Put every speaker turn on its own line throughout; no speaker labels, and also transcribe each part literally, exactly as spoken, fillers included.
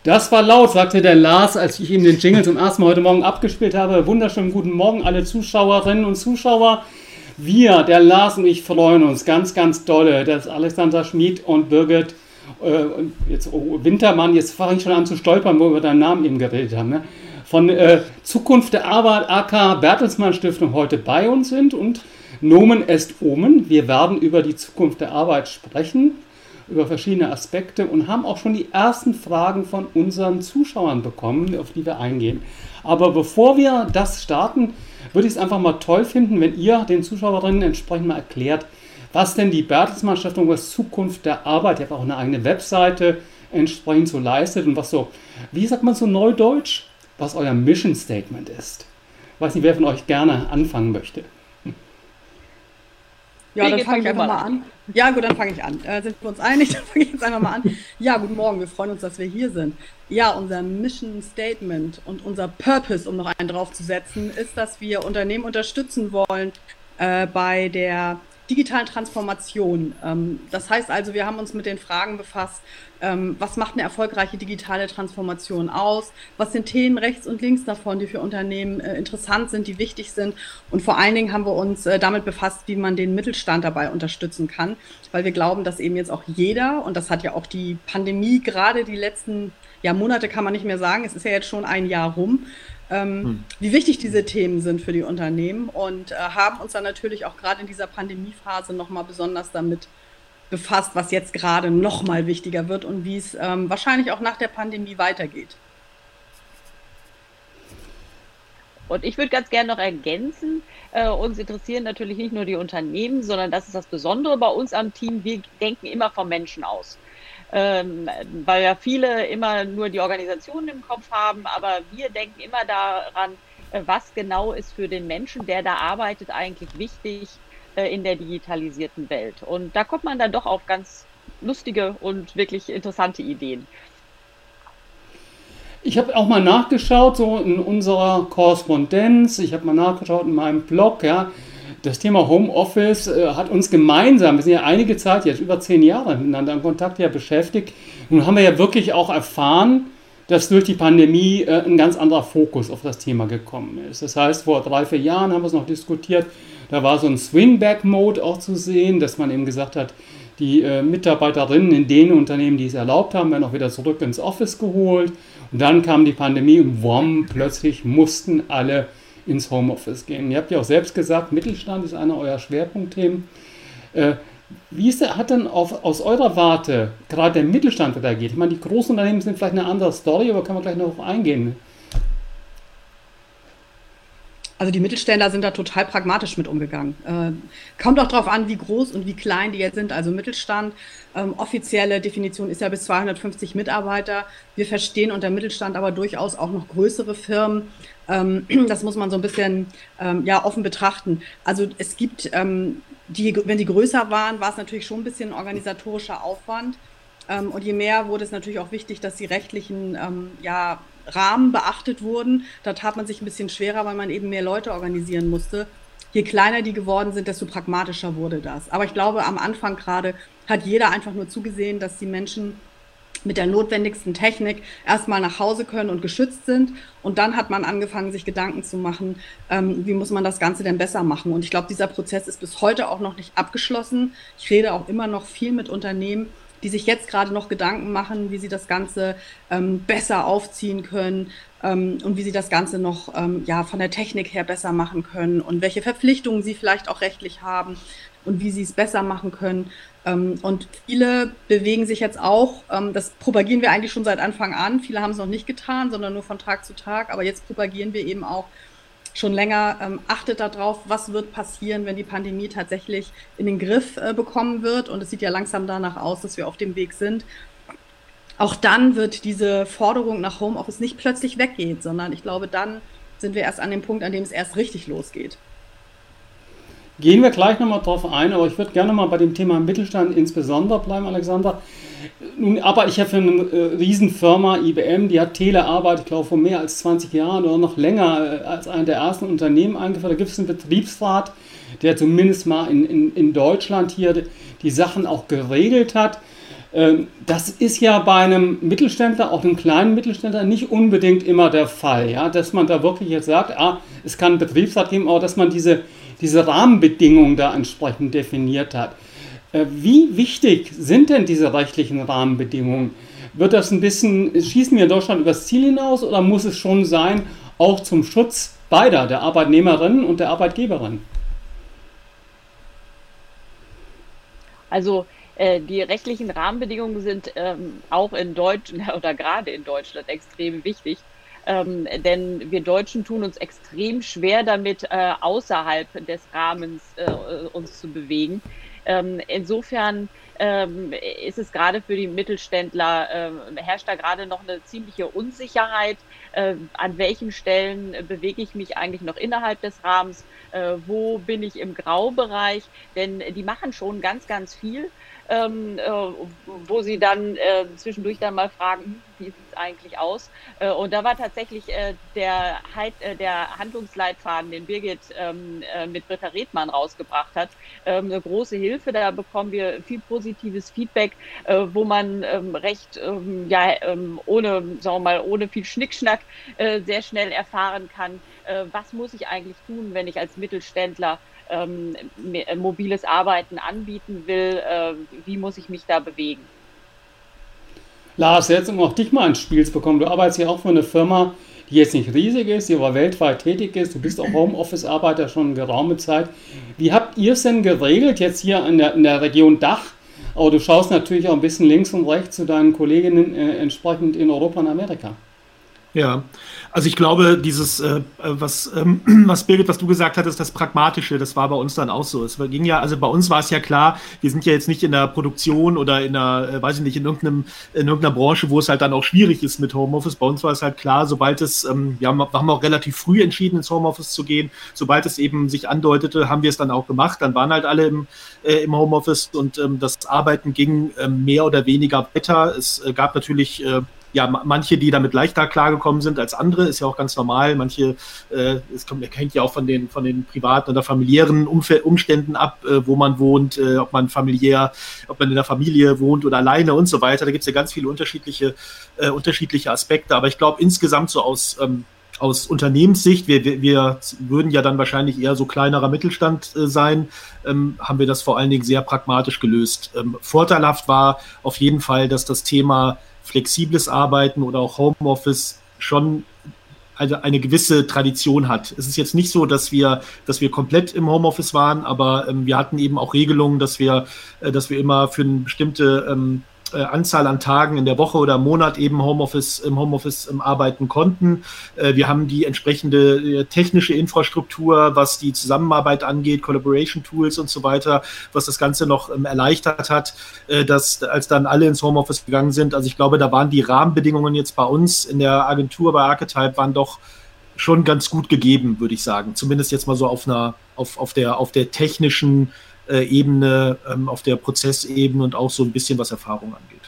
Das war laut, sagte der Lars, als ich ihm den Jingle zum ersten Mal heute Morgen abgespielt habe. Wunderschönen guten Morgen, alle Zuschauerinnen und Zuschauer. Wir, der Lars und ich, freuen uns ganz, ganz dolle, dass Alexander Schmid und Birgit äh, jetzt oh, Wintermann, jetzt fange ich schon an zu stolpern, wo wir über deinen Namen eben geredet haben, ne? Von äh, Zukunft der Arbeit, aka Bertelsmann Stiftung, heute bei uns sind und Nomen est Omen. Wir werden über die Zukunft der Arbeit sprechen, über verschiedene Aspekte und haben auch schon die ersten Fragen von unseren Zuschauern bekommen, auf die wir eingehen. Aber bevor wir das starten, würde ich es einfach mal toll finden, wenn ihr den Zuschauerinnen entsprechend mal erklärt, was denn die Bertelsmann Stiftung, was Zukunft der Arbeit, ihr habt auch eine eigene Webseite entsprechend so leistet und was so, wie sagt man so neudeutsch, was euer Mission Statement ist. Ich weiß nicht, wer von euch gerne anfangen möchte.
Ja, dann fange ich einfach mal an. Ja, gut, dann fange ich an. Äh, sind wir uns einig? Dann fange ich jetzt einfach mal an. Ja, guten Morgen, wir freuen uns, dass wir hier sind. Ja, unser Mission Statement und unser Purpose, um noch einen draufzusetzen, ist, dass wir Unternehmen unterstützen wollen äh, bei der digitalen Transformation. Ähm, das heißt also, wir haben uns mit den Fragen befasst, ähm, was macht eine erfolgreiche digitale Transformation aus? Was sind Themen rechts und links davon, die für Unternehmen äh, interessant sind, die wichtig sind? Und vor allen Dingen haben wir uns äh, damit befasst, wie man den Mittelstand dabei unterstützen kann, weil wir glauben, dass eben jetzt auch jeder, und das hat ja auch die Pandemie gerade die letzten ja, Monate kann man nicht mehr sagen, es ist ja jetzt schon ein Jahr rum, Ähm, hm. wie wichtig diese Themen sind für die Unternehmen und äh, haben uns dann natürlich auch gerade in dieser Pandemiephase nochmal besonders damit befasst, was jetzt gerade nochmal wichtiger wird und wie es ähm, wahrscheinlich auch nach der Pandemie weitergeht.
Und ich würde ganz gerne noch ergänzen, äh, uns interessieren natürlich nicht nur die Unternehmen, sondern das ist das Besondere bei uns am Team, wir denken immer vom Menschen aus. Ähm, weil ja viele immer nur die Organisationen im Kopf haben, aber wir denken immer daran, äh, was genau ist für den Menschen, der da arbeitet, eigentlich wichtig äh, in der digitalisierten Welt. Und da kommt man dann doch auf ganz lustige und wirklich interessante Ideen.
Ich habe auch mal nachgeschaut, so in unserer Korrespondenz, ich habe mal nachgeschaut in meinem Blog, ja. Das Thema Homeoffice äh, hat uns gemeinsam, wir sind ja einige Zeit, jetzt über zehn Jahre miteinander in Kontakt ja beschäftigt. Nun haben wir ja wirklich auch erfahren, dass durch die Pandemie äh, ein ganz anderer Fokus auf das Thema gekommen ist. Das heißt, vor drei, vier Jahren haben wir es noch diskutiert, da war so ein Swing-Back-Mode auch zu sehen, dass man eben gesagt hat, die äh, Mitarbeiterinnen in den Unternehmen, die es erlaubt haben, werden auch wieder zurück ins Office geholt. Und dann kam die Pandemie und wumm, plötzlich mussten alle ins Homeoffice gehen. Ihr habt ja auch selbst gesagt, Mittelstand ist einer eurer Schwerpunktthemen. Äh, wie ist der, hat denn auf, aus eurer Warte gerade der Mittelstand reagiert? Ich meine, die großen Unternehmen sind vielleicht eine andere Story, aber können wir gleich noch auf eingehen.
Also die Mittelständler sind da total pragmatisch mit umgegangen. Äh, kommt auch darauf an, wie groß und wie klein die jetzt sind. Also Mittelstand, ähm, offizielle Definition ist ja bis zweihundertfünfzig Mitarbeiter. Wir verstehen unter Mittelstand aber durchaus auch noch größere Firmen. Ähm, das muss man so ein bisschen ähm, ja, offen betrachten. Also es gibt, ähm, die, wenn die größer waren, war es natürlich schon ein bisschen organisatorischer Aufwand. Ähm, und je mehr wurde es natürlich auch wichtig, dass die rechtlichen ähm, ja, Rahmen beachtet wurden. Da tat man sich ein bisschen schwerer, weil man eben mehr Leute organisieren musste. Je kleiner die geworden sind, desto pragmatischer wurde das. Aber ich glaube, am Anfang gerade hat jeder einfach nur zugesehen, dass die Menschen mit der notwendigsten Technik erstmal nach Hause können und geschützt sind. Und dann hat man angefangen, sich Gedanken zu machen, ähm, wie muss man das Ganze denn besser machen. Und ich glaube, dieser Prozess ist bis heute auch noch nicht abgeschlossen. Ich rede auch immer noch viel mit Unternehmen, die sich jetzt gerade noch Gedanken machen, wie sie das Ganze ähm, besser aufziehen können ähm, und wie sie das Ganze noch ähm, ja, von der Technik her besser machen können und welche Verpflichtungen sie vielleicht auch rechtlich haben und wie sie es besser machen können. Ähm, und viele bewegen sich jetzt auch, ähm, das propagieren wir eigentlich schon seit Anfang an, viele haben es noch nicht getan, sondern nur von Tag zu Tag, aber jetzt propagieren wir eben auch schon länger, ähm, achtet darauf, was wird passieren, wenn die Pandemie tatsächlich in den Griff äh, bekommen wird. Und es sieht ja langsam danach aus, dass wir auf dem Weg sind. Auch dann wird diese Forderung nach Homeoffice nicht plötzlich weggehen, sondern ich glaube, dann sind wir erst an dem Punkt, an dem es erst richtig losgeht.
Gehen wir gleich nochmal drauf ein, aber ich würde gerne mal bei dem Thema Mittelstand insbesondere bleiben, Alexander. Nun arbeite ich ja für eine äh, Riesenfirma, I B M, die hat Telearbeit, ich glaube, vor mehr als zwanzig Jahren oder noch länger äh, als einer der ersten Unternehmen eingeführt. Da gibt es einen Betriebsrat, der zumindest mal in, in, in Deutschland hier die Sachen auch geregelt hat. Ähm, das ist ja bei einem Mittelständler, auch einem kleinen Mittelständler, nicht unbedingt immer der Fall, ja, dass man da wirklich jetzt sagt, ah, es kann einen Betriebsrat geben, aber dass man diese, diese Rahmenbedingungen da entsprechend definiert hat. Äh, wie wichtig sind denn diese rechtlichen Rahmenbedingungen? Wird das ein bisschen, schießen wir in Deutschland übers Ziel hinaus oder muss es schon sein, auch zum Schutz beider, der Arbeitnehmerinnen und der Arbeitgeberin?
Also äh, die rechtlichen Rahmenbedingungen sind ähm, auch in Deutschland oder gerade in Deutschland extrem wichtig. Ähm, denn wir Deutschen tun uns extrem schwer damit, äh, außerhalb des Rahmens äh, uns zu bewegen. Ähm, insofern ähm, ist es gerade für die Mittelständler, äh, herrscht da gerade noch eine ziemliche Unsicherheit. Äh, an welchen Stellen äh, bewege ich mich eigentlich noch innerhalb des Rahmens? Äh, wo bin ich im Graubereich? Denn die machen schon ganz, ganz viel. Ähm, äh, wo sie dann äh, zwischendurch dann mal fragen, hm, wie sieht es eigentlich aus? Äh, und da war tatsächlich äh, der, halt, äh, der Handlungsleitfaden, den Birgit ähm, äh, mit Britta Redmann rausgebracht hat, ähm, eine große Hilfe. Da bekommen wir viel positives Feedback, äh, wo man ähm, recht, ähm, ja, ähm, ohne, sagen wir mal, ohne viel Schnickschnack äh, sehr schnell erfahren kann, äh, was muss ich eigentlich tun, wenn ich als Mittelständler Ähm, mobiles Arbeiten anbieten will, äh, wie muss ich mich da bewegen?
Lars, jetzt um auch dich mal ins Spiel zu bekommen, du arbeitest ja auch für eine Firma, die jetzt nicht riesig ist, die aber weltweit tätig ist, du bist auch Homeoffice-Arbeiter schon eine geraume Zeit. Wie habt ihr es denn geregelt jetzt hier in der, in der Region Dach? Aber du schaust natürlich auch ein bisschen links und rechts zu deinen Kolleginnen äh, entsprechend in Europa und Amerika.
Ja, also ich glaube, dieses, äh, was, ähm, was Birgit, was du gesagt hattest, das Pragmatische, das war bei uns dann auch so. Es ging ja, also bei uns war es ja klar, wir sind ja jetzt nicht in der Produktion oder in einer, äh, weiß ich nicht, in irgendeinem, in irgendeiner Branche, wo es halt dann auch schwierig ist mit Homeoffice. Bei uns war es halt klar, sobald es, ähm, wir haben, wir haben auch relativ früh entschieden, ins Homeoffice zu gehen. Sobald es eben sich andeutete, haben wir es dann auch gemacht. Dann waren halt alle im, äh, im Homeoffice und ähm, das Arbeiten ging ähm, mehr oder weniger weiter. Es äh, gab natürlich äh, ja, manche, die damit leichter klargekommen sind als andere, ist ja auch ganz normal. Manche, äh, es kommt, hängt ja auch von den, von den privaten oder familiären Umfeld, Umständen ab, äh, wo man wohnt, äh, ob man familiär, ob man in der Familie wohnt oder alleine und so weiter. Da gibt es ja ganz viele unterschiedliche, äh, unterschiedliche Aspekte. Aber ich glaube, insgesamt so aus, ähm, aus Unternehmenssicht, wir, wir, wir würden ja dann wahrscheinlich eher so kleinerer Mittelstand äh, sein, ähm, haben wir das vor allen Dingen sehr pragmatisch gelöst. Ähm, vorteilhaft war auf jeden Fall, dass das Thema flexibles Arbeiten oder auch Homeoffice schon eine, eine gewisse Tradition hat. Es ist jetzt nicht so, dass wir, dass wir komplett im Homeoffice waren, aber ähm, wir hatten eben auch Regelungen, dass wir, äh, dass wir immer für eine bestimmte ähm, äh, Anzahl an Tagen in der Woche oder im Monat eben Homeoffice, im Homeoffice ähm, arbeiten konnten. Äh, wir haben die entsprechende äh, technische Infrastruktur, was die Zusammenarbeit angeht, Collaboration Tools und so weiter, was das Ganze noch ähm, erleichtert hat, äh, dass als dann alle ins Homeoffice gegangen sind. Also ich glaube, da waren die Rahmenbedingungen jetzt bei uns in der Agentur bei Archetype waren doch schon ganz gut gegeben, würde ich sagen. Zumindest jetzt mal so auf einer, auf, auf der, auf der technischen äh, Ebene, ähm, auf der Prozessebene und auch so ein bisschen, was Erfahrung angeht.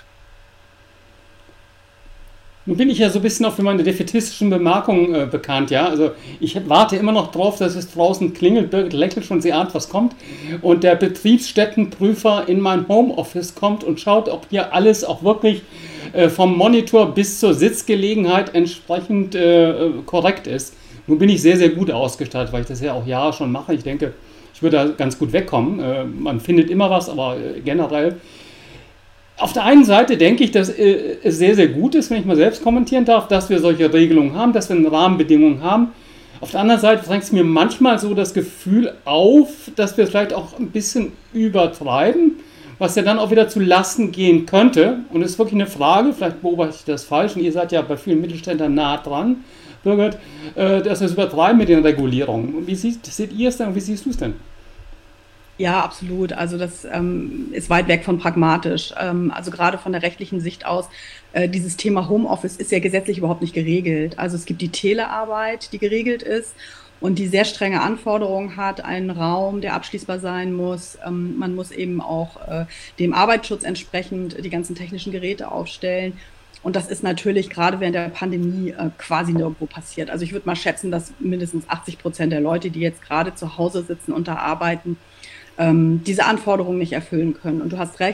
Nun bin ich ja so ein bisschen auch für meine defaitistischen Bemerkungen äh, bekannt, ja. Also ich warte immer noch drauf, dass es draußen klingelt, Birgit lächelt schon, sie ahnt, was kommt. Und der Betriebsstättenprüfer in mein Homeoffice kommt und schaut, ob hier alles auch wirklich äh, vom Monitor bis zur Sitzgelegenheit entsprechend äh, korrekt ist. Nun bin ich sehr, sehr gut ausgestattet, weil ich das ja auch Jahre schon mache. Ich denke, ich würde da ganz gut wegkommen. Äh, man findet immer was, aber äh, generell. Auf der einen Seite denke ich, dass äh, es sehr, sehr gut ist, wenn ich mal selbst kommentieren darf, dass wir solche Regelungen haben, dass wir Rahmenbedingungen haben. Auf der anderen Seite drängt es mir manchmal so das Gefühl auf, dass wir es vielleicht auch ein bisschen übertreiben, was ja dann auch wieder zu Lasten gehen könnte. Und es ist wirklich eine Frage, vielleicht beobachte ich das falsch, und ihr seid ja bei vielen Mittelständlern nah dran, Birgit, äh, dass wir es übertreiben mit den Regulierungen. Wie seht, seht ihr es denn und wie siehst du es denn?
Ja, absolut. Also das ähm, ist weit weg von pragmatisch. Ähm, also gerade von der rechtlichen Sicht aus, äh, dieses Thema Homeoffice ist ja gesetzlich überhaupt nicht geregelt. Also es gibt die Telearbeit, die geregelt ist und die sehr strenge Anforderungen hat, einen Raum, der abschließbar sein muss. Ähm, man muss eben auch äh, dem Arbeitsschutz entsprechend die ganzen technischen Geräte aufstellen. Und das ist natürlich gerade während der Pandemie äh, quasi nirgendwo passiert. Also ich würde mal schätzen, dass mindestens achtzig Prozent der Leute, die jetzt gerade zu Hause sitzen und da arbeiten, ähm, diese Anforderungen nicht erfüllen können. Und du hast recht,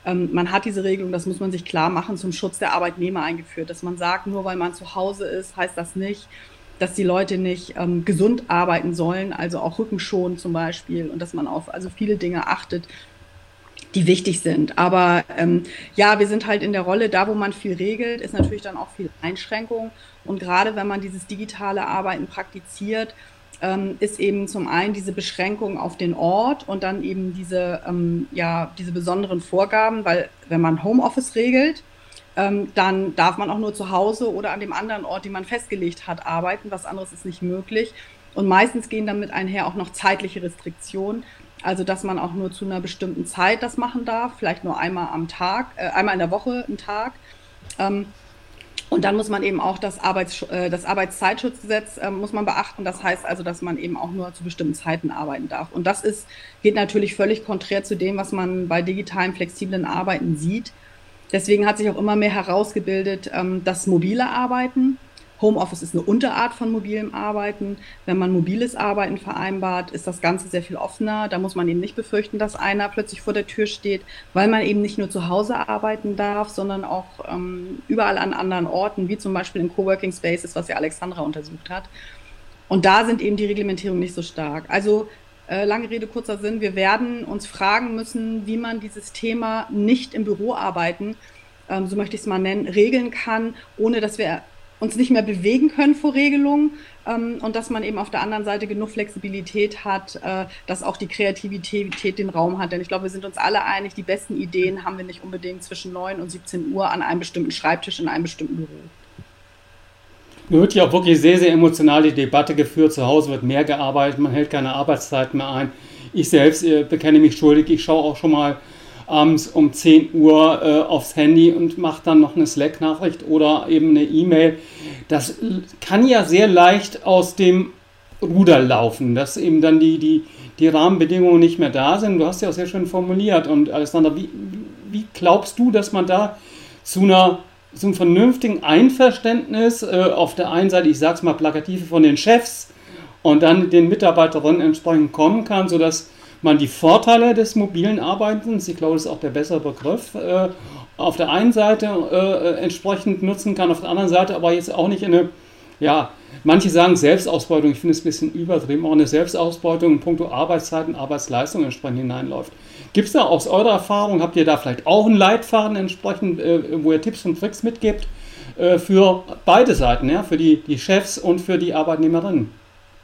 Ähm, man hat diese Regelung, das muss man sich klar machen, zum Schutz der Arbeitnehmer eingeführt, dass man sagt, nur weil man zu Hause ist, heißt das nicht, dass die Leute nicht ähm, gesund arbeiten sollen, also auch rückenschonend zum Beispiel, und dass man auf also viele Dinge achtet, die wichtig sind. Aber ähm, ja, wir sind halt in der Rolle, da wo man viel regelt, ist natürlich dann auch viel Einschränkung. Und gerade wenn man dieses digitale Arbeiten praktiziert, ähm, ist eben zum einen diese Beschränkung auf den Ort und dann eben diese, ähm, ja, diese besonderen Vorgaben, weil wenn man Homeoffice regelt, ähm, dann darf man auch nur zu Hause oder an dem anderen Ort, den man festgelegt hat, arbeiten. Was anderes ist nicht möglich. Und meistens gehen damit einher auch noch zeitliche Restriktionen. Also, dass man auch nur zu einer bestimmten Zeit das machen darf, vielleicht nur einmal am Tag, äh, einmal in der Woche einen Tag. Ähm, und dann muss man eben auch das, Arbeits, äh, das Arbeitszeitschutzgesetz äh, muss man beachten. Das heißt also, dass man eben auch nur zu bestimmten Zeiten arbeiten darf. Und das ist, geht natürlich völlig konträr zu dem, was man bei digitalen, flexiblen Arbeiten sieht. Deswegen hat sich auch immer mehr herausgebildet, ähm, das mobile Arbeiten. Homeoffice ist eine Unterart von mobilem Arbeiten. Wenn man mobiles Arbeiten vereinbart, ist das Ganze sehr viel offener. Da muss man eben nicht befürchten, dass einer plötzlich vor der Tür steht, weil man eben nicht nur zu Hause arbeiten darf, sondern auch ähm, überall an anderen Orten, wie zum Beispiel in Coworking Spaces, was ja Alexandra untersucht hat. Und da sind eben die Reglementierungen nicht so stark. Also äh, lange Rede, kurzer Sinn, wir werden uns fragen müssen, wie man dieses Thema nicht im Büro arbeiten, ähm, so möchte ich es mal nennen, regeln kann, ohne dass wir uns nicht mehr bewegen können vor Regelungen ähm, und dass man eben auf der anderen Seite genug Flexibilität hat, äh, dass auch die Kreativität den Raum hat. Denn ich glaube, wir sind uns alle einig, die besten Ideen haben wir nicht unbedingt zwischen neun und siebzehn Uhr an einem bestimmten Schreibtisch in einem bestimmten Büro.
Nun wird ja auch wirklich sehr, sehr emotional die Debatte geführt. Zu Hause wird mehr gearbeitet, man hält keine Arbeitszeit mehr ein. Ich selbst äh, bekenne mich schuldig, ich schaue auch schon mal abends um zehn Uhr äh, aufs Handy und mache dann noch eine Slack-Nachricht oder eben eine E-Mail. Das kann ja sehr leicht aus dem Ruder laufen, dass eben dann die, die, die Rahmenbedingungen nicht mehr da sind. Du hast ja auch sehr schön formuliert. Und Alexandra, wie, wie glaubst du, dass man da zu einer so einem vernünftigen Einverständnis äh, auf der einen Seite, ich sage es mal plakativ, von den Chefs und dann den Mitarbeiterinnen entsprechend kommen kann, sodass man die Vorteile des mobilen Arbeitens, ich glaube, das ist auch der bessere Begriff, äh, auf der einen Seite äh, entsprechend nutzen kann, auf der anderen Seite aber jetzt auch nicht in eine, ja, manche sagen Selbstausbeutung, ich finde es ein bisschen übertrieben, auch eine Selbstausbeutung in puncto Arbeitszeiten, Arbeitsleistung entsprechend hineinläuft. Gibt es da aus eurer Erfahrung, habt ihr da vielleicht auch einen Leitfaden entsprechend, äh, wo ihr Tipps und Tricks mitgebt äh, für beide Seiten, ja, für die, die Chefs und für die Arbeitnehmerinnen?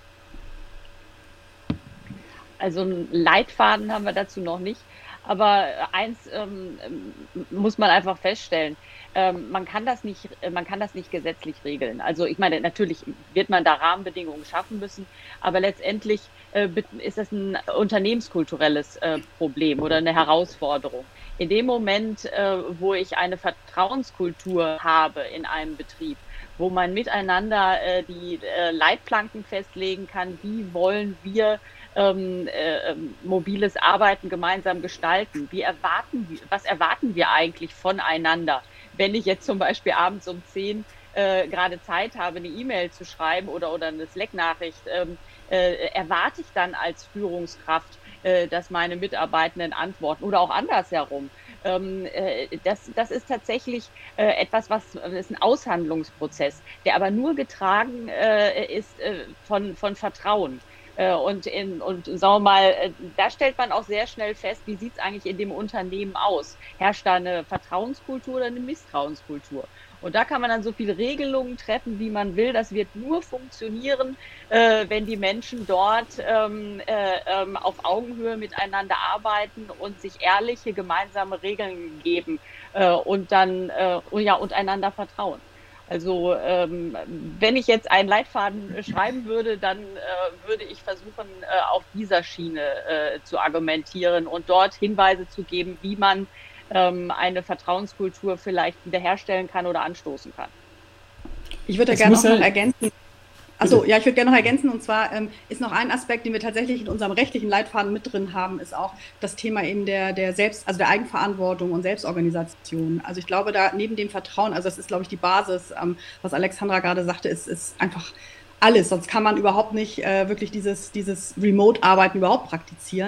Also einen Leitfaden haben wir dazu noch nicht, aber eins ähm, muss man einfach feststellen, ähm, man kann das nicht, man kann das nicht gesetzlich regeln. Also ich meine, natürlich wird man da Rahmenbedingungen schaffen müssen, aber letztendlich äh, ist das ein unternehmenskulturelles äh, Problem oder eine Herausforderung. In dem Moment, äh, wo ich eine Vertrauenskultur habe in einem Betrieb, wo man miteinander äh, die äh, Leitplanken festlegen kann, wie wollen wir Ähm, äh, mobiles Arbeiten gemeinsam gestalten. Wie erwarten wir, was erwarten wir eigentlich voneinander? Wenn ich jetzt zum Beispiel abends um zehn äh, gerade Zeit habe, eine E-Mail zu schreiben oder, oder eine Slack-Nachricht, ähm, äh, erwarte ich dann als Führungskraft, äh, dass meine Mitarbeitenden antworten oder auch andersherum. Ähm, äh, das, das ist tatsächlich äh, etwas, was das ist ein Aushandlungsprozess, der aber nur getragen äh, ist äh, von, von Vertrauen. Und, in, und sagen wir mal, da stellt man auch sehr schnell fest, wie sieht es eigentlich in dem Unternehmen aus? Herrscht da eine Vertrauenskultur oder eine Misstrauenskultur? Und da kann man dann so viele Regelungen treffen, wie man will. Das wird nur funktionieren, äh, wenn die Menschen dort ähm, äh, ähm, auf Augenhöhe miteinander arbeiten und sich ehrliche gemeinsame Regeln geben äh, und dann äh, ja, und einander vertrauen. Also ähm, wenn ich jetzt einen Leitfaden äh, schreiben würde, dann äh, würde ich versuchen, äh, auf dieser Schiene äh, zu argumentieren und dort Hinweise zu geben, wie man ähm, eine Vertrauenskultur vielleicht wiederherstellen kann oder anstoßen kann.
Ich würde da gerne noch, noch ergänzen. Achso, ja, ich würde gerne noch ergänzen, und zwar ähm, ist noch ein Aspekt, den wir tatsächlich in unserem rechtlichen Leitfaden mit drin haben, ist auch das Thema eben der, der Selbst, also der Eigenverantwortung und Selbstorganisation. Also ich glaube, da neben dem Vertrauen, also das ist, glaube ich, die Basis, ähm, was Alexandra gerade sagte, ist, ist einfach alles, sonst kann man überhaupt nicht äh, wirklich dieses, dieses Remote-Arbeiten überhaupt praktizieren.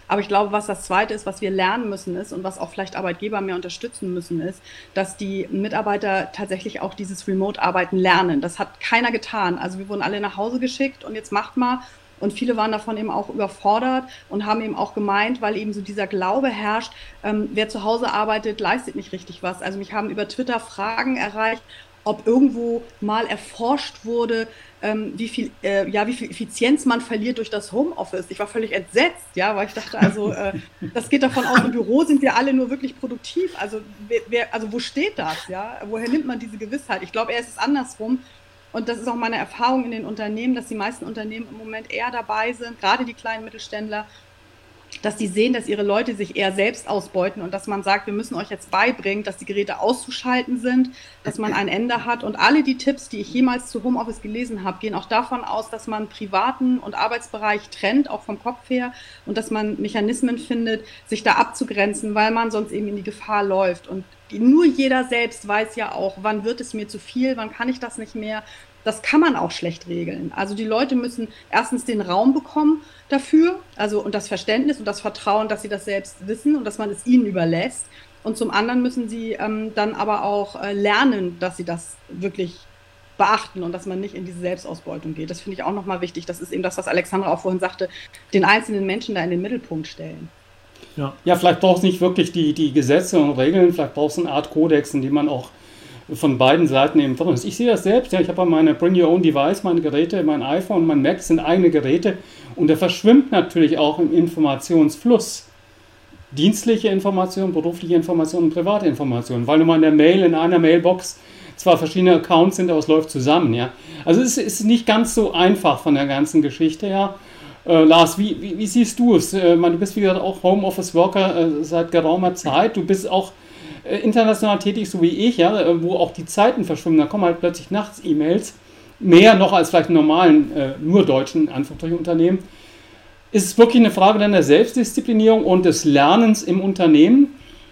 Aber ich glaube, was das Zweite ist, was wir lernen müssen ist und was auch vielleicht Arbeitgeber mehr unterstützen müssen, ist, dass die Mitarbeiter tatsächlich auch dieses Remote-Arbeiten lernen. Das hat keiner getan. Also wir wurden alle nach Hause geschickt und jetzt macht mal. Und viele waren davon eben auch überfordert und haben eben auch gemeint, weil eben so dieser Glaube herrscht, ähm, wer zu Hause arbeitet, leistet nicht richtig was. Also mich haben über Twitter Fragen erreicht, ob irgendwo mal erforscht wurde, ähm, wie viel, äh, ja, wie viel Effizienz man verliert durch das Homeoffice. Ich war völlig entsetzt, ja, weil ich dachte, also äh, das geht davon aus, im Büro sind wir alle nur wirklich produktiv. Also, wer, wer, also wo steht das, ja? Woher nimmt man diese Gewissheit? Ich glaube, eher ist es andersrum. Und das ist auch meine Erfahrung in den Unternehmen, dass die meisten Unternehmen im Moment eher dabei sind, gerade die kleinen Mittelständler, dass die sehen, dass ihre Leute sich eher selbst ausbeuten und dass man sagt, wir müssen euch jetzt beibringen, dass die Geräte auszuschalten sind, dass man ein Ende hat. Und alle die Tipps, die ich jemals zu Homeoffice gelesen habe, gehen auch davon aus, dass man privaten und Arbeitsbereich trennt, auch vom Kopf her, und dass man Mechanismen findet, sich da abzugrenzen, weil man sonst eben in die Gefahr läuft. Und nur jeder selbst weiß ja auch, wann wird es mir zu viel, wann kann ich das nicht mehr. Das kann man auch schlecht regeln. Also die Leute müssen erstens den Raum bekommen dafür, also und das Verständnis und das Vertrauen, dass sie das selbst wissen und dass man es ihnen überlässt. Und zum anderen müssen sie ähm, dann aber auch äh, lernen, dass sie das wirklich beachten und dass man nicht in diese Selbstausbeutung geht. Das finde ich auch nochmal wichtig. Das ist eben das, was Alexandra auch vorhin sagte, den einzelnen Menschen da in den Mittelpunkt stellen.
Ja, ja, vielleicht braucht es nicht wirklich die, die Gesetze und Regeln, vielleicht braucht es eine Art Kodex, in dem man auch von beiden Seiten eben drin ist. Ich sehe das selbst, ja, ich habe meine Bring Your Own Device, meine Geräte, mein iPhone, mein Mac sind eigene Geräte und der verschwimmt natürlich auch im Informationsfluss. Dienstliche Informationen, berufliche Informationen und private Informationen, weil nun mal in der Mail, in einer Mailbox zwar verschiedene Accounts sind, aber es läuft zusammen, ja. Also es ist nicht ganz so einfach von der ganzen Geschichte, ja. Äh, Lars, wie, wie, wie siehst du es? Äh, du bist, wie gesagt, auch Homeoffice-Worker äh, seit geraumer Zeit. Du bist auch äh, international tätig, so wie ich, ja, äh, wo auch die Zeiten verschwimmen. Da kommen halt plötzlich nachts E-Mails. Mehr noch als vielleicht normalen, äh, nur deutschen Anführungsstrichen Unternehmen. Ist es wirklich eine Frage dann der Selbstdisziplinierung und des Lernens im Unternehmen?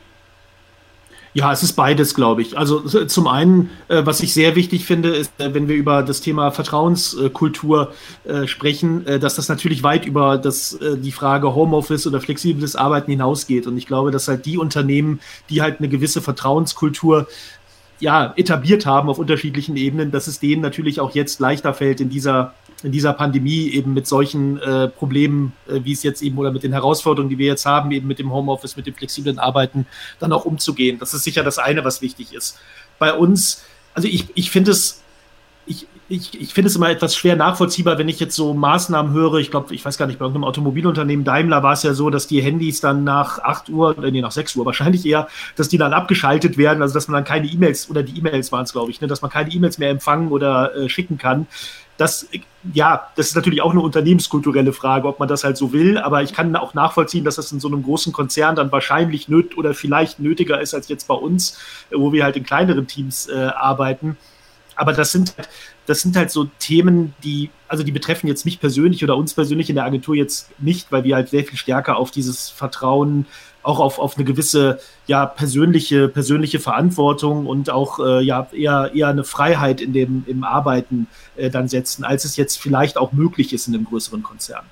Ja, es ist beides, glaube ich. Also zum einen, äh, was ich sehr wichtig finde, ist, äh, wenn wir über das Thema Vertrauenskultur äh, sprechen, äh, dass das natürlich weit über das, äh, die Frage Homeoffice oder flexibles Arbeiten hinausgeht. Und ich glaube, dass halt die Unternehmen, die halt eine gewisse Vertrauenskultur ja, etabliert haben auf unterschiedlichen Ebenen, dass es denen natürlich auch jetzt leichter fällt, in dieser in dieser Pandemie eben mit solchen äh, Problemen, äh, wie es jetzt eben, oder mit den Herausforderungen, die wir jetzt haben, eben mit dem Homeoffice, mit dem flexiblen Arbeiten, dann auch umzugehen. Das ist sicher das eine, was wichtig ist. Bei uns, also ich, ich finde es, ich, ich, ich finde es immer etwas schwer nachvollziehbar, wenn ich jetzt so Maßnahmen höre. Ich glaube, ich weiß gar nicht, bei irgendeinem Automobilunternehmen Daimler war es ja so, dass die Handys dann nach acht Uhr, nee, nach sechs Uhr wahrscheinlich eher, dass die dann abgeschaltet werden, also dass man dann keine E-Mails, oder die E-Mails waren es, glaube ich, ne, dass man keine E-Mails mehr empfangen oder äh, schicken kann. Das, ja, das ist natürlich auch eine unternehmenskulturelle Frage, ob man das halt so will, aber ich kann auch nachvollziehen, dass das in so einem großen Konzern dann wahrscheinlich nöt oder vielleicht nötiger ist als jetzt bei uns, wo wir halt in kleineren Teams äh, arbeiten. Aber das sind, das sind halt so Themen, die, also die betreffen jetzt mich persönlich oder uns persönlich in der Agentur jetzt nicht, weil wir halt sehr viel stärker auf dieses Vertrauen, auch auf, auf eine gewisse, ja, persönliche, persönliche Verantwortung und auch, äh, ja, eher, eher eine Freiheit in dem, im Arbeiten äh, dann setzen, als es jetzt vielleicht auch möglich ist in einem größeren Konzern.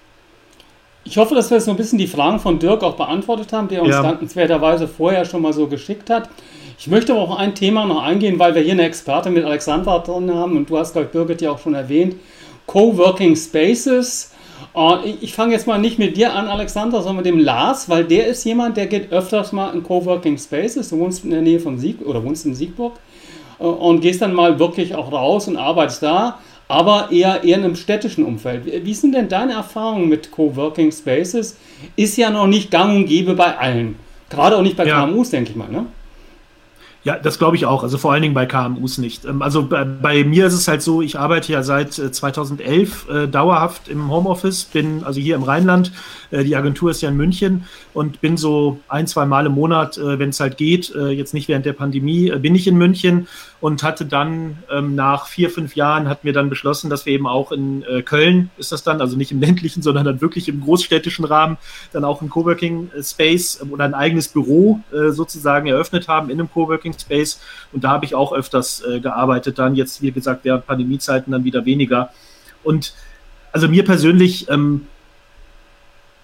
Ich hoffe, dass wir so ein bisschen die Fragen von Dirk auch beantwortet haben, der uns
Ja.
dankenswerterweise vorher schon mal so geschickt hat. Ich möchte aber auch ein Thema noch eingehen, weil wir hier eine Expertin mit Alexandra drin haben und du hast, glaube ich, Birgit ja auch schon erwähnt, Coworking Spaces. Ich fange jetzt mal nicht mit dir an, Alexandra, sondern mit dem Lars, weil der ist jemand, der geht öfters mal in Coworking Spaces. Du wohnst in der Nähe von Sieg oder wohnst in Siegburg und gehst dann mal wirklich auch raus und arbeitest da, aber eher, eher in einem städtischen Umfeld. Wie sind denn deine Erfahrungen mit Coworking Spaces? Ist ja noch nicht gang und gäbe bei allen. Gerade auch nicht bei
Ja.
K M Us, denke ich mal, ne?
Ja, das glaube ich auch. Also vor allen Dingen bei K M Us nicht. Ähm, Also bei, bei mir ist es halt so, ich arbeite ja seit äh, zweitausendelf äh, dauerhaft im Homeoffice, bin also hier im Rheinland. Äh, die Agentur ist ja in München und bin so ein, zwei Mal im Monat, äh, wenn es halt geht, äh, jetzt nicht während der Pandemie, äh, bin ich in München und hatte dann ähm, nach vier, fünf Jahren hatten wir dann beschlossen, dass wir eben auch in äh, Köln, ist das dann, also nicht im ländlichen, sondern dann wirklich im großstädtischen Rahmen, dann auch ein Coworking Space äh, oder ein eigenes Büro äh, sozusagen eröffnet haben in einem Coworking Space. Und da habe ich auch öfters äh, gearbeitet, dann jetzt, wie gesagt, während Pandemiezeiten dann wieder weniger. Und also mir persönlich, ähm, ich,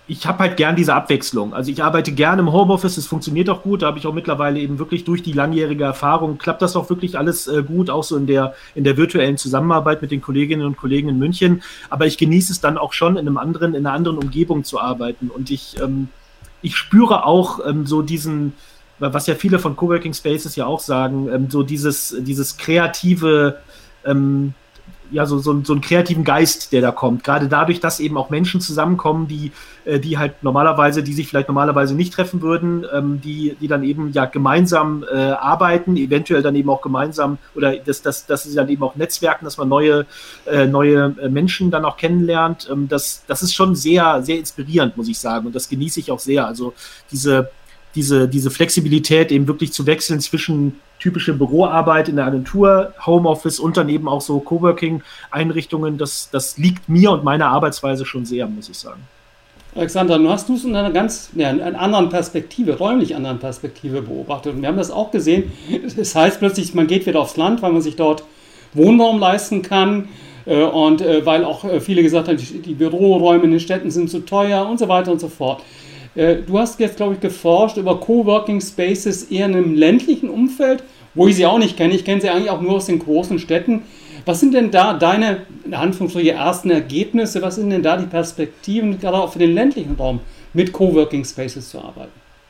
ich habe halt gern diese Abwechslung. Also ich arbeite gerne im Homeoffice, es funktioniert auch gut, da habe ich auch mittlerweile eben wirklich durch die langjährige Erfahrung, klappt das auch wirklich alles äh, gut, auch so in der, in der virtuellen Zusammenarbeit mit den Kolleginnen und Kollegen in München. Aber ich genieße es dann auch schon, in einem anderen, in einer anderen Umgebung zu arbeiten. Und ich, ähm, ich spüre auch ähm, so diesen, was ja viele von Coworking Spaces ja auch sagen, ähm, so dieses, dieses kreative, ähm, ja, so, so, so einen kreativen Geist, der da kommt. Gerade dadurch, dass eben auch Menschen zusammenkommen, die, äh, die halt normalerweise, die sich vielleicht normalerweise nicht treffen würden, ähm, die, die dann eben ja gemeinsam äh, arbeiten, eventuell dann eben auch gemeinsam oder dass, dass, dass sie dann eben auch netzwerken, dass man neue, äh, neue Menschen dann auch kennenlernt. Ähm, das, das ist schon sehr, sehr inspirierend, muss ich sagen. Und das genieße ich auch sehr. Also diese, diese, diese Flexibilität eben wirklich zu wechseln zwischen typische Büroarbeit in der Agentur, Homeoffice und dann eben auch so Coworking-Einrichtungen, das, das liegt mir und meiner Arbeitsweise schon sehr, muss ich sagen.
Alexander, du hast es in einer ganz, ja, in einer anderen Perspektive, räumlich anderen Perspektive beobachtet. Und wir haben das auch gesehen. Das heißt plötzlich, man geht wieder aufs Land, weil man sich dort Wohnraum leisten kann. Und weil auch viele gesagt haben, die Büroräume in den Städten sind zu teuer und so weiter und so fort. Du hast jetzt, glaube ich, geforscht über Coworking Spaces eher in einem ländlichen Umfeld, wo ich sie auch nicht kenne. Ich kenne sie eigentlich auch nur aus den großen Städten. Was sind denn da deine, in Anführungsstrichen, ersten Ergebnisse? Was sind denn da die Perspektiven, gerade auch für den ländlichen Raum, mit Coworking Spaces zu arbeiten?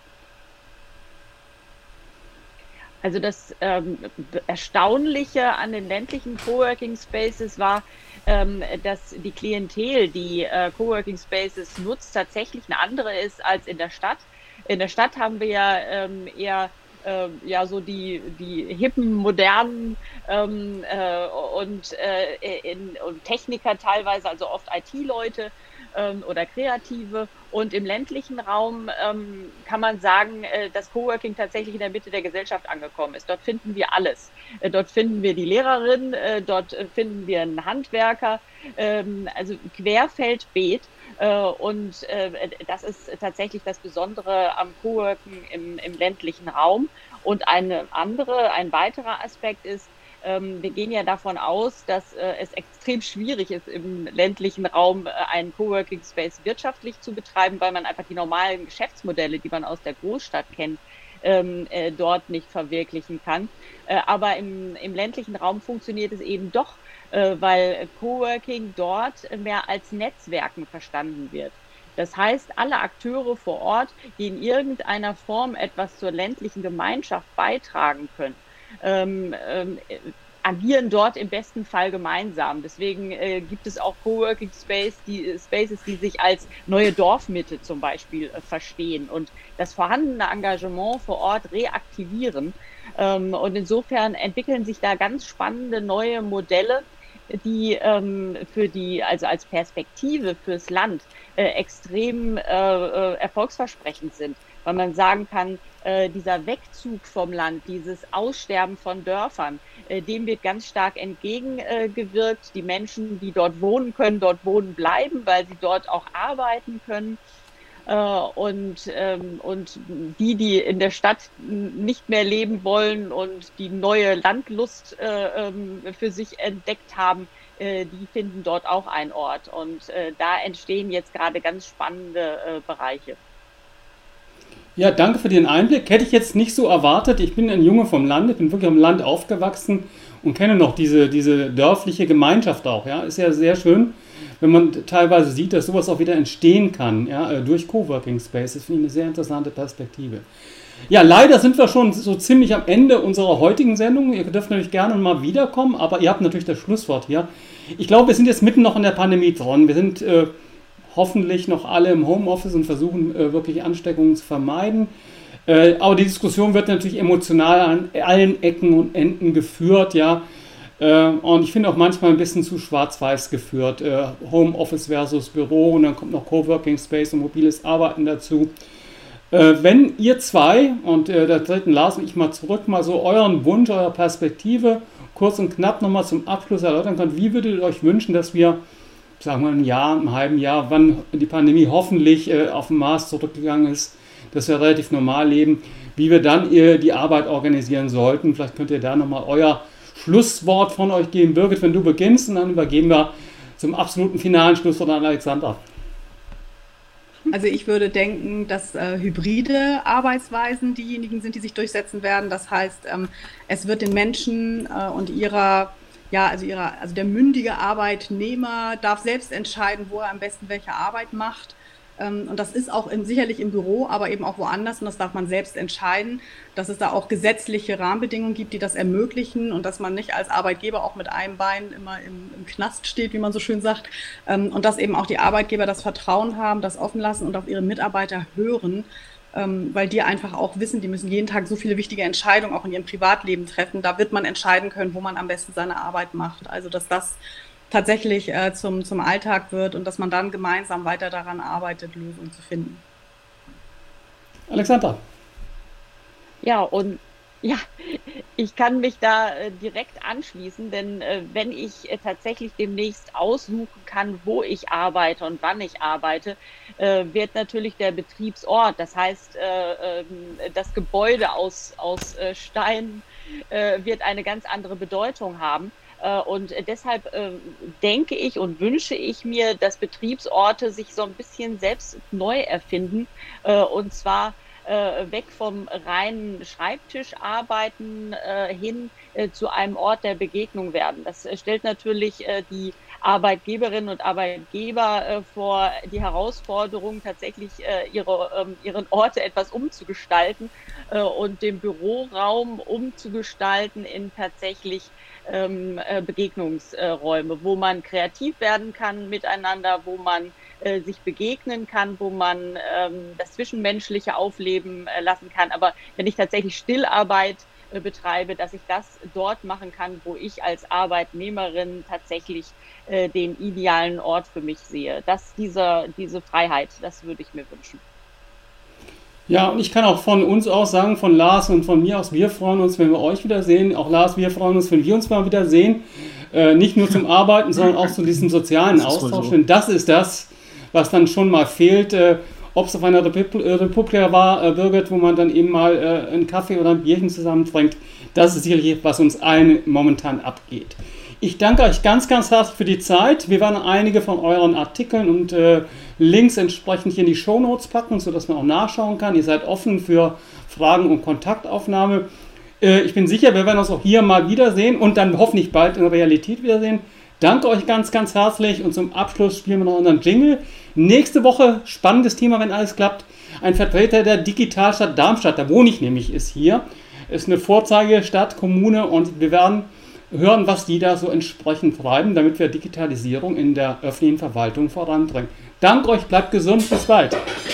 Also das ähm, Erstaunliche an den ländlichen Coworking Spaces war, ähm, dass die Klientel, die äh, Coworking Spaces nutzt, tatsächlich eine andere ist als in der Stadt. In der Stadt haben wir ja ähm, eher äh, ja so die die hippen, modernen ähm, äh, und, äh, in, und Techniker teilweise, also oft I T-Leute ähm, oder Kreative. Und im ländlichen Raum ähm, kann man sagen, äh, dass Coworking tatsächlich in der Mitte der Gesellschaft angekommen ist. Dort finden wir alles. Äh, dort finden wir die Lehrerin, äh, dort äh, finden wir einen Handwerker, ähm, also querfeldbeet. Äh, und äh, das ist tatsächlich das Besondere am Coworking im, im ländlichen Raum. Und eine andere, ein weiterer Aspekt ist, wir gehen ja davon aus, dass äh, es extrem schwierig ist, im ländlichen Raum äh, einen Coworking Space wirtschaftlich zu betreiben, weil man einfach die normalen Geschäftsmodelle, die man aus der Großstadt kennt, ähm, äh, dort nicht verwirklichen kann. Äh, aber im, im ländlichen Raum funktioniert es eben doch, äh, weil Coworking dort mehr als Netzwerken verstanden wird. Das heißt, alle Akteure vor Ort, die in irgendeiner Form etwas zur ländlichen Gemeinschaft beitragen können, Ähm, ähm, agieren dort im besten Fall gemeinsam. Deswegen äh, gibt es auch Coworking Space, die, Spaces, die sich als neue Dorfmitte zum Beispiel äh, verstehen und das vorhandene Engagement vor Ort reaktivieren. Ähm, und insofern entwickeln sich da ganz spannende neue Modelle, die ähm, für die, also als Perspektive fürs Land äh, extrem äh, äh, erfolgsversprechend sind, weil man sagen kann, äh, dieser Wegzug vom Land, dieses Aussterben von Dörfern, äh, dem wird ganz stark entgegengewirkt. Äh, die Menschen, die dort wohnen können, dort wohnen bleiben, weil sie dort auch arbeiten können. Äh, und, ähm, und die, die in der Stadt nicht mehr leben wollen und die neue Landlust äh, ähm, für sich entdeckt haben, äh, die finden dort auch einen Ort. Und äh, da entstehen jetzt gerade ganz spannende äh, Bereiche.
Ja, danke für den Einblick. Hätte ich jetzt nicht so erwartet. Ich bin ein Junge vom Land, ich bin wirklich am Land aufgewachsen und kenne noch diese, diese dörfliche Gemeinschaft auch. Ja, ist ja sehr schön, wenn man teilweise sieht, dass sowas auch wieder entstehen kann, ja, durch Coworking Space. Das finde ich eine sehr interessante Perspektive. Ja, leider sind wir schon so ziemlich am Ende unserer heutigen Sendung. Ihr dürft natürlich gerne mal wiederkommen, aber ihr habt natürlich das Schlusswort hier. Ich glaube, wir sind jetzt mitten noch in der Pandemie dran. Wir sind äh, hoffentlich noch alle im Homeoffice und versuchen äh, wirklich Ansteckungen zu vermeiden. Äh, aber die Diskussion wird natürlich emotional an allen Ecken und Enden geführt, ja. Äh, und ich finde auch manchmal ein bisschen zu schwarz-weiß geführt. Äh, Homeoffice versus Büro und dann kommt noch Coworking Space und mobiles Arbeiten dazu. Äh, wenn ihr zwei, und äh, da treten Lars und ich mal zurück, mal so euren Wunsch, eure Perspektive kurz und knapp nochmal zum Abschluss erläutern könnt, wie würdet ihr euch wünschen, dass wir, sagen wir ein Jahr, ein halben Jahr, wann die Pandemie hoffentlich äh, auf dem Mars zurückgegangen ist, dass wir relativ normal leben, wie wir dann äh, die Arbeit organisieren sollten. Vielleicht könnt ihr da nochmal euer Schlusswort von euch geben. Birgit, wenn du beginnst, und dann übergeben wir zum absoluten finalen Schlusswort an Alexander.
Also ich würde denken, dass äh, hybride Arbeitsweisen diejenigen sind, die sich durchsetzen werden. Das heißt, ähm, es wird den Menschen äh, und ihrer, ja, also ihrer, also der mündige Arbeitnehmer darf selbst entscheiden, wo er am besten welche Arbeit macht. Ähm, und das ist auch im, sicherlich im Büro, aber eben auch woanders. Und das darf man selbst entscheiden, dass es da auch gesetzliche Rahmenbedingungen gibt, die das ermöglichen und dass man nicht als Arbeitgeber auch mit einem Bein immer im, im Knast steht, wie man so schön sagt. Ähm, und dass eben auch die Arbeitgeber das Vertrauen haben, das offen lassen und auf ihre Mitarbeiter hören, ähm, weil die einfach auch wissen, die müssen jeden Tag so viele wichtige Entscheidungen auch in ihrem Privatleben treffen. Da wird man entscheiden können, wo man am besten seine Arbeit macht. Also dass das tatsächlich äh, zum, zum Alltag wird und dass man dann gemeinsam weiter daran arbeitet, Lösungen zu finden.
Alexandra.
Ja, und ja, ich kann mich da äh, direkt anschließen, denn äh, wenn ich äh, tatsächlich demnächst aussuchen kann, wo ich arbeite und wann ich arbeite, äh, wird natürlich der Betriebsort, das heißt äh, äh, das Gebäude aus, aus äh, Stein, äh, wird eine ganz andere Bedeutung haben. Und deshalb äh, denke ich und wünsche ich mir, dass Betriebsorte sich so ein bisschen selbst neu erfinden. Äh, und zwar äh, weg vom reinen Schreibtischarbeiten äh, hin äh, zu einem Ort der Begegnung werden. Das äh, stellt natürlich äh, die Arbeitgeberinnen und Arbeitgeber äh, vor die Herausforderung, tatsächlich äh, ihre, ähm, ihren Orte etwas umzugestalten äh, und den Büroraum umzugestalten in tatsächlich Ähm, äh, Begegnungsräume, wo man kreativ werden kann miteinander, wo man äh, sich begegnen kann, wo man ähm, das Zwischenmenschliche aufleben äh, lassen kann. Aber wenn ich tatsächlich Stillarbeit äh, betreibe, dass ich das dort machen kann, wo ich als Arbeitnehmerin tatsächlich äh, den idealen Ort für mich sehe. Das, diese, diese Freiheit, das würde ich mir wünschen.
Ja, und ich kann auch von uns aus sagen, von Lars und von mir aus, wir freuen uns, wenn wir euch wiedersehen. Auch Lars, wir freuen uns, wenn wir uns mal wiedersehen. Äh, nicht nur zum Arbeiten, sondern auch zu diesem sozialen Austausch. Denn das ist das, was dann schon mal fehlt. Äh, Ob es auf einer Republika war, äh, Birgit, wo man dann eben mal äh, einen Kaffee oder ein Bierchen zusammen trinkt. Das ist sicherlich, was uns allen momentan abgeht. Ich danke euch ganz, ganz herzlich für die Zeit. Wir werden einige von euren Artikeln und äh, Links entsprechend hier in die Shownotes packen, sodass man auch nachschauen kann. Ihr seid offen für Fragen und Kontaktaufnahme. Äh, ich bin sicher, wir werden uns auch hier mal wiedersehen und dann hoffentlich bald in der Realität wiedersehen. Danke euch ganz, ganz herzlich und zum Abschluss spielen wir noch unseren Jingle. Nächste Woche, spannendes Thema, wenn alles klappt, ein Vertreter der Digitalstadt Darmstadt, da wohne ich nämlich, ist hier. Ist eine Vorzeigestadt, Kommune und wir werden hören, was die da so entsprechend treiben, damit wir Digitalisierung in der öffentlichen Verwaltung voranbringen. Danke euch, bleibt gesund, bis bald.